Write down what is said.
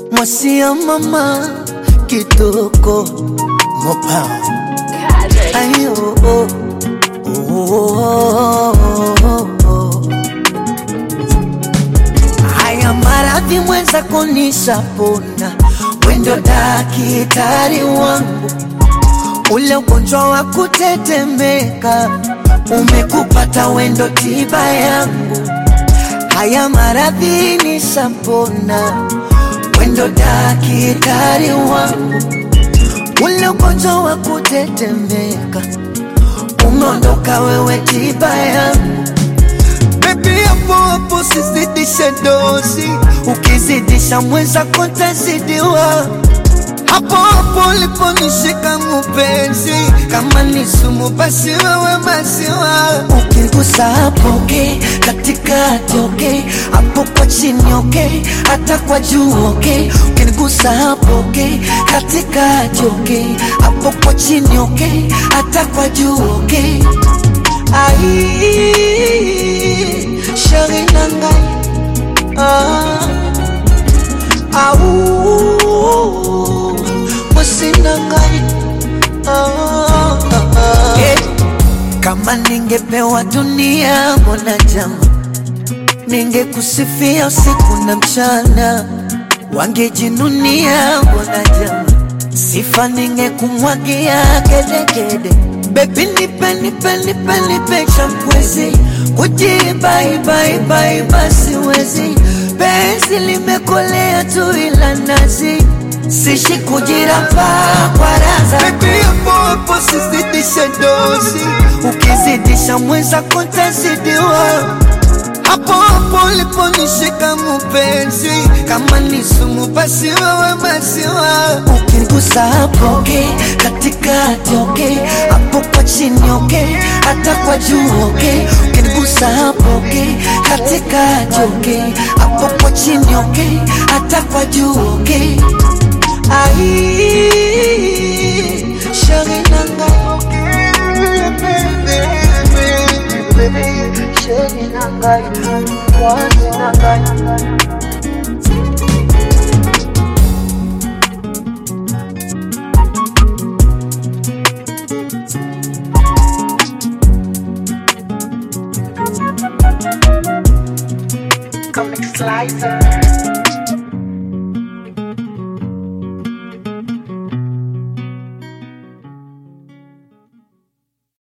Mwasi ya mama kitoko mopa. Ayo oh oh oh. Haya maradhi mwenza kunisha pona. Wendo daktari wangu. Ule ugonjwa wa kutetemeka umekupata, wendo tiba yangu. Haya maradhi nishapona, wendo daktari wangu. Ule ugonjwa wa kutetemeka umeondoka, wewe tiba yangu. Baby hapo hapo sizidishe dozi, ukizidisha mwenza kontazidiwa. Hapo hapo liponishika mpenzi, kama ni sumu basi wewe maziwa. Ukigusa hapo okay, katikati okay, hapo kwa chini okay, hata kwa juu okay. Ukigusa hapo okay, katikati okay, hapo kwa chini okay, hata kwa juu okay. Ai, shari nangai au wasinangai Kama ningepewa dunia mwana jama, ningekusifia usiku na mchana. Wangejinunia mwana jama, sifa ningekumwagia gede gede. Baby nipe champwezi, kujibai basi wezi. Penzi limekolea tu ila nazi, sishi kujiramba kwa raza. Baby hapo sizidishe dozi, ukizidisha mwenza kontazidiwa. Hapo hapo liponishika mpenzi, kama ni sumu basi wewe maziwa. Ukigusa hapo okay, katikati okay, hapo kwa chini okay, hata kwa juu okay. Ukigusa hapo okay, katikati okay, hapo kwa chini okay, hata kwa juu okay. Ai, shari nangai shari nangai wasi nangai. Comic Slicer.